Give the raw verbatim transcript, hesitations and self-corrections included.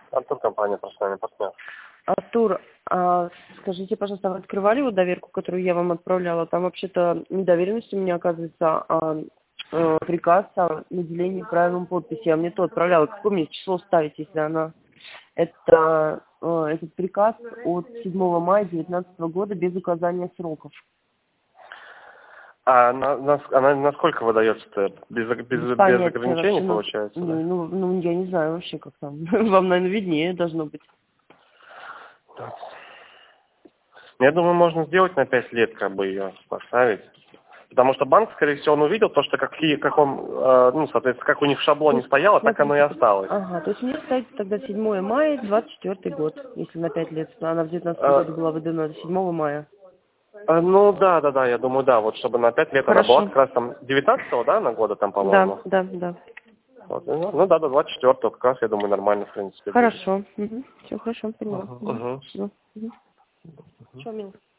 Артур, компания «Профессиональный партнер». Артур, а скажите, пожалуйста, вы открывали вот доверку, которую я вам отправляла? Там вообще-то не доверенность у меня, оказывается, а э, приказ о наделении правилом подписи. Я мне то отправляла. Какое мне число ставить, если она... Это э, этот приказ от седьмого мая две тысячи девятнадцатого года без указания сроков. А на, на, она насколько выдается-то? Без, без, без, без Понятия ограничений, вообще, ну, получается, да? ну, ну, я не знаю вообще, как там. Вам, наверное, виднее должно быть. Я думаю, можно сделать на пять лет, как бы ее поставить. Потому что банк, скорее всего, он увидел то, что какие, как он, э, ну, соответственно, как у них в шаблоне Ну, стояло, так оно и смотрите, осталось. ага, то есть мне ставится тогда седьмое мая двадцать четвёртый год, если на пять лет. Она в девятнадцатом Э, году была выдана седьмого мая. э, ну, да, да, да, я думаю, да, вот чтобы на пять лет она была Хорошо. как раз там девятнадцатого, да, на года там, Да, по-моему. да, да. Вот, ну, ну да, до двадцать четвёртого как раз, я думаю, нормально, в принципе, будет. Хорошо. Угу. Все хорошо, поняла. Угу, Угу. угу. Все. Угу. Что, мил?